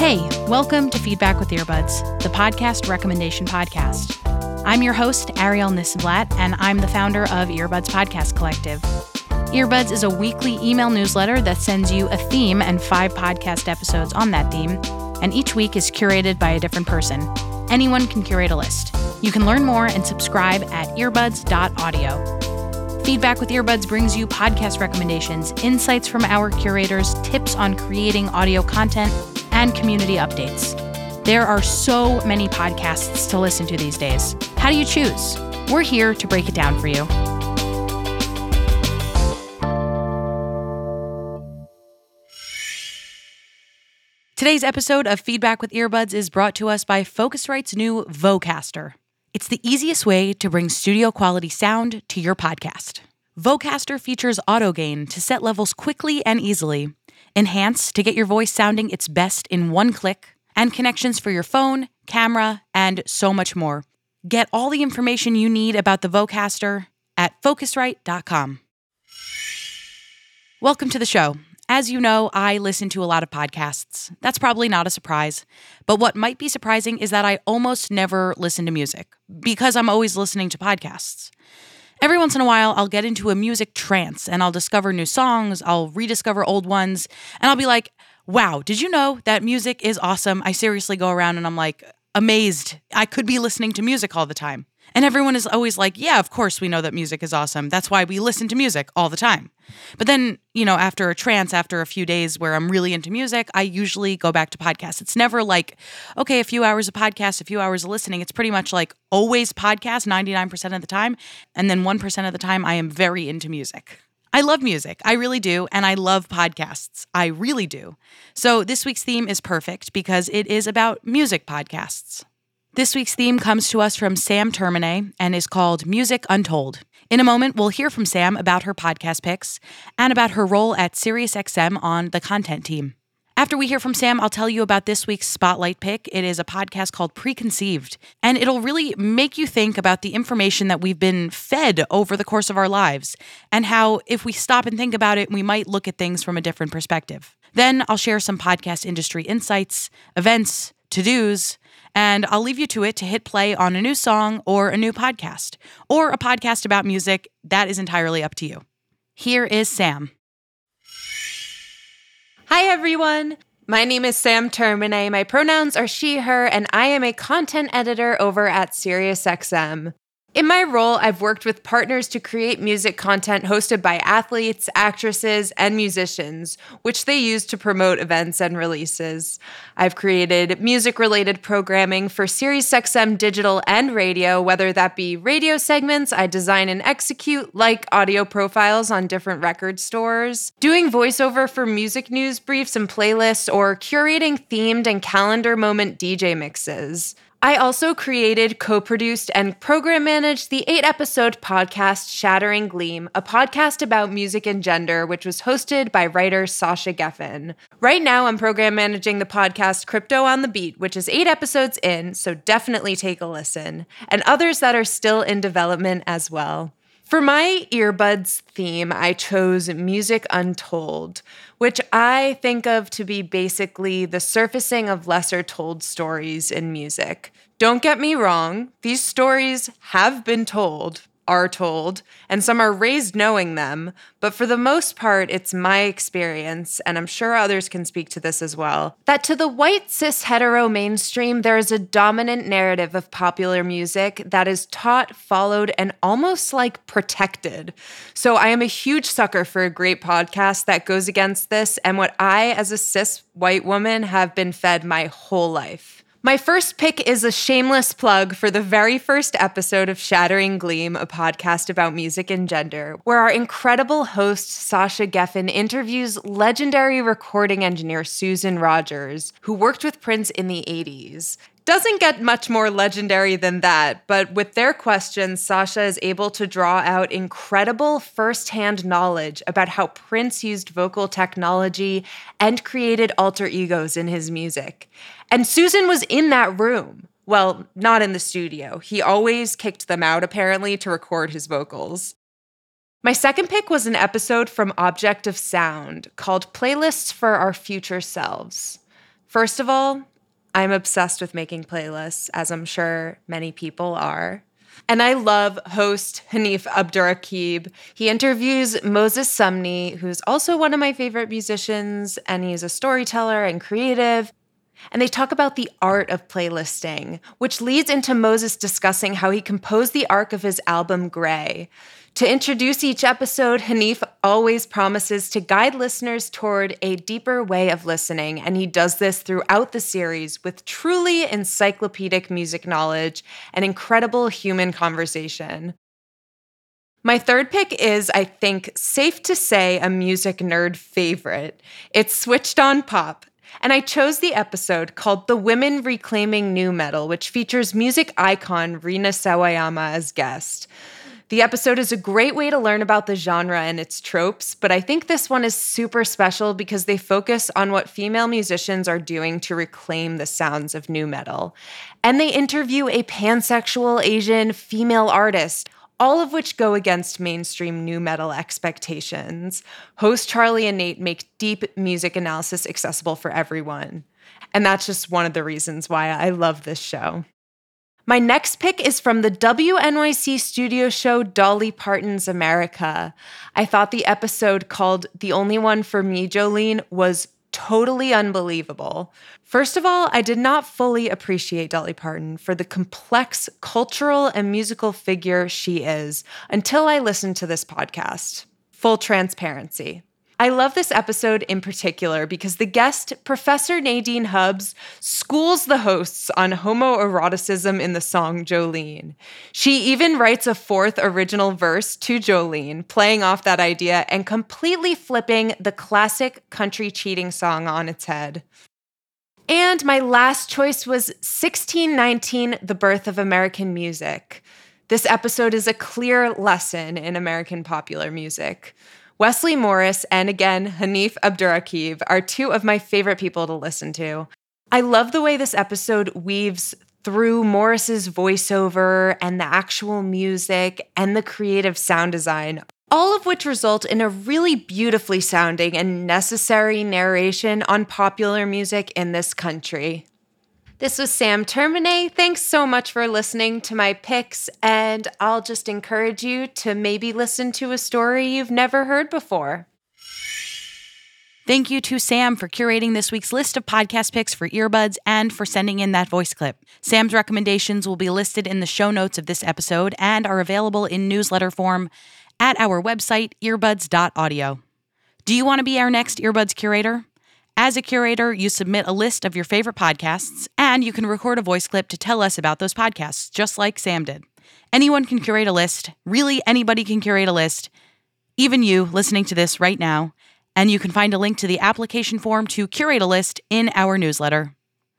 Hey, welcome to Feedback with Earbuds, the podcast recommendation podcast. I'm your host, Ariel Nissenblatt, and I'm the founder of Earbuds Podcast Collective. Earbuds is a weekly email newsletter that sends you a theme and 5 podcast episodes on that theme, and each week is curated by a different person. Anyone can curate a list. You can learn more and subscribe at earbuds.audio. Feedback with Earbuds brings you podcast recommendations, insights from our curators, tips on creating audio content, and community updates. There are so many podcasts to listen to these days. How do you choose? We're here to break it down for you. Today's episode of Feedback with Earbuds is brought to us by Focusrite's new Vocaster. It's the easiest way to bring studio quality sound to your podcast. Vocaster features auto gain to set levels quickly and easily, enhance to get your voice sounding its best in one click, and connections for your phone, camera, and so much more. Get all the information you need about the Vocaster at Focusrite.com. Welcome to the show. As you know, I listen to a lot of podcasts. That's probably not a surprise. But what might be surprising is that I almost never listen to music because I'm always listening to podcasts. Every once in a while, I'll get into a music trance and I'll discover new songs, I'll rediscover old ones, and I'll be like, wow, did you know that music is awesome? I seriously go around and I'm like amazed. I could be listening to music all the time. And everyone is always like, yeah, of course we know that music is awesome. That's why we listen to music all the time. But then, after a trance, after a few days where I'm really into music, I usually go back to podcasts. It's never like, okay, a few hours of podcast, a few hours of listening. It's pretty much like always podcast 99% of the time. And then 1% of the time, I am very into music. I love music. I really do. And I love podcasts. I really do. So this week's theme is perfect because it is about music podcasts. This week's theme comes to us from Sam Termine and is called Music Untold. In a moment, we'll hear from Sam about her podcast picks and about her role at SiriusXM on the content team. After we hear from Sam, I'll tell you about this week's spotlight pick. It is a podcast called Preconceived, and it'll really make you think about the information that we've been fed over the course of our lives and how if we stop and think about it, we might look at things from a different perspective. Then I'll share some podcast industry insights, events, to-dos, and I'll leave you to it to hit play on a new song or a new podcast, or a podcast about music. That is entirely up to you. Here is Sam. Hi, everyone. My name is Sam Termine. My pronouns are she, her, and I am a content editor over at SiriusXM. In my role, I've worked with partners to create music content hosted by athletes, actresses, and musicians, which they use to promote events and releases. I've created music-related programming for SiriusXM digital and radio, whether that be radio segments I design and execute, like audio profiles on different record stores, doing voiceover for music news briefs and playlists, or curating themed and calendar moment DJ mixes. I also created, co-produced, and program managed the 8-episode podcast Shattering Gleam, a podcast about music and gender, which was hosted by writer Sasha Geffen. Right now, I'm program managing the podcast Crypto on the Beat, which is 8 episodes in, so definitely take a listen, and others that are still in development as well. For my earbuds theme, I chose Music Untold, which I think of to be basically the surfacing of lesser told stories in music. Don't get me wrong, these stories have been told, are told, and some are raised knowing them, but for the most part, it's my experience, and I'm sure others can speak to this as well, that to the white cis hetero mainstream, there is a dominant narrative of popular music that is taught, followed, and almost like protected. So I am a huge sucker for a great podcast that goes against this, and what I, as a cis white woman, have been fed my whole life. My first pick is a shameless plug for the very first episode of Shattering Gleam, a podcast about music and gender, where our incredible host, Sasha Geffen, interviews legendary recording engineer Susan Rogers, who worked with Prince in the 80s. Doesn't get much more legendary than that, but with their questions, Sasha is able to draw out incredible first-hand knowledge about how Prince used vocal technology and created alter egos in his music. And Susan was in that room. Well, not in the studio. He always kicked them out, apparently, to record his vocals. My second pick was an episode from Object of Sound called Playlists for Our Future Selves. First of all, I'm obsessed with making playlists, as I'm sure many people are. And I love host Hanif Abdurraqib. He interviews Moses Sumney, who's also one of my favorite musicians, and he's a storyteller and creative. And they talk about the art of playlisting, which leads into Moses discussing how he composed the arc of his album Grey. To introduce each episode, Hanif always promises to guide listeners toward a deeper way of listening, and he does this throughout the series with truly encyclopedic music knowledge and incredible human conversation. My third pick is, I think, safe to say, a music nerd favorite. It's Switched on Pop. And I chose the episode called The Women Reclaiming Nu Metal, which features music icon Rina Sawayama as guest. The episode is a great way to learn about the genre and its tropes, but I think this one is super special because they focus on what female musicians are doing to reclaim the sounds of nu metal. And they interview a pansexual Asian female artist, all of which go against mainstream nu metal expectations. Host Charlie and Nate make deep music analysis accessible for everyone. And that's just one of the reasons why I love this show. My next pick is from the WNYC studio show Dolly Parton's America. I thought the episode called The Only One for Me, Jolene was totally unbelievable. First of all, I did not fully appreciate Dolly Parton for the complex cultural and musical figure she is until I listened to this podcast. Full transparency. I love this episode in particular because the guest, Professor Nadine Hubbs, schools the hosts on homoeroticism in the song Jolene. She even writes a fourth original verse to Jolene, playing off that idea and completely flipping the classic country cheating song on its head. And my last choice was 1619, The Birth of American Music. This episode is a clear lesson in American popular music. Wesley Morris and, again, Hanif Abdurraqib are two of my favorite people to listen to. I love the way this episode weaves through Morris's voiceover and the actual music and the creative sound design, all of which result in a really beautifully sounding and necessary narration on popular music in this country. This was Sam Termine. Thanks so much for listening to my picks, and I'll just encourage you to maybe listen to a story you've never heard before. Thank you to Sam for curating this week's list of podcast picks for earbuds and for sending in that voice clip. Sam's recommendations will be listed in the show notes of this episode and are available in newsletter form at our website, earbuds.audio. Do you want to be our next Earbuds curator? As a curator, you submit a list of your favorite podcasts, and you can record a voice clip to tell us about those podcasts, just like Sam did. Anyone can curate a list. Really, anybody can curate a list. Even you, listening to this right now. And you can find a link to the application form to curate a list in our newsletter.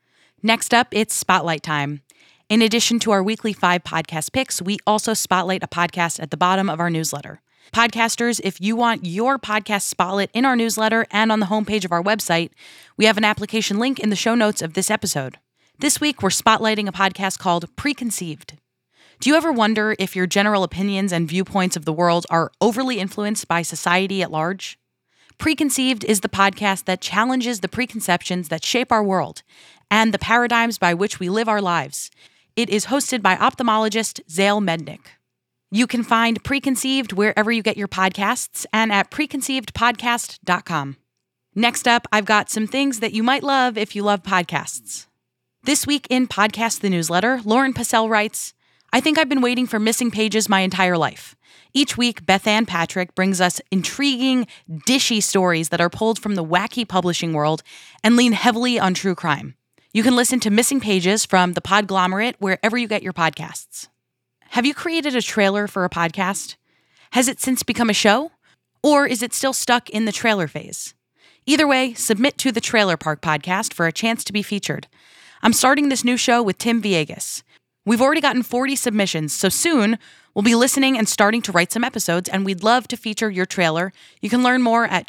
Next up, it's Spotlight time. In addition to our weekly 5 podcast picks, we also spotlight a podcast at the bottom of our newsletter. Podcasters, if you want your podcast spotlight in our newsletter and on the homepage of our website, we have an application link in the show notes of this episode. This week, we're spotlighting a podcast called Preconceived. Do you ever wonder if your general opinions and viewpoints of the world are overly influenced by society at large? Preconceived is the podcast that challenges the preconceptions that shape our world and the paradigms by which we live our lives. It is hosted by ophthalmologist Zale Mednick. You can find Preconceived wherever you get your podcasts and at preconceivedpodcast.com. Next up, I've got some things that you might love if you love podcasts. This week in Podcast the Newsletter, Lauren Passell writes, I think I've been waiting for Missing Pages my entire life. Each week, Beth Ann Patrick brings us intriguing, dishy stories that are pulled from the wacky publishing world and lean heavily on true crime. You can listen to Missing Pages from the Podglomerate wherever you get your podcasts. Have you created a trailer for a podcast? Has it since become a show? Or is it still stuck in the trailer phase? Either way, submit to the Trailer Park Podcast for a chance to be featured. I'm starting this new show with Tim Villegas. We've already gotten 40 submissions, so soon we'll be listening and starting to write some episodes, and we'd love to feature your trailer. You can learn more at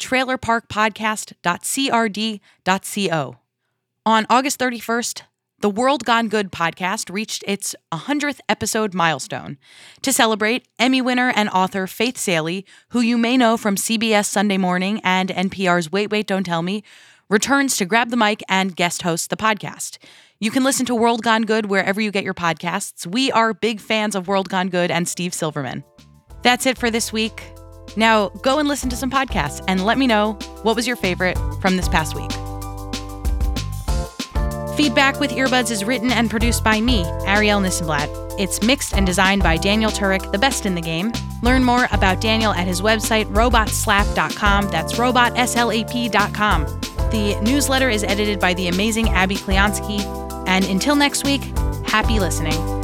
trailerparkpodcast.crd.co. On August 31st, the World Gone Good podcast reached its 100th episode milestone. To celebrate, Emmy winner and author Faith Salie, who you may know from CBS Sunday Morning and NPR's Wait, Wait, Don't Tell Me, returns to grab the mic and guest host the podcast. You can listen to World Gone Good wherever you get your podcasts. We are big fans of World Gone Good and Steve Silverman. That's it for this week. Now go and listen to some podcasts and let me know what was your favorite from this past week. Feedback with Earbuds is written and produced by me, Ariel Nissenblatt. It's mixed and designed by Daniel Turek, the best in the game. Learn more about Daniel at his website, robotslap.com. That's robotslap.com. The newsletter is edited by the amazing Abby Kleonsky. And until next week, happy listening.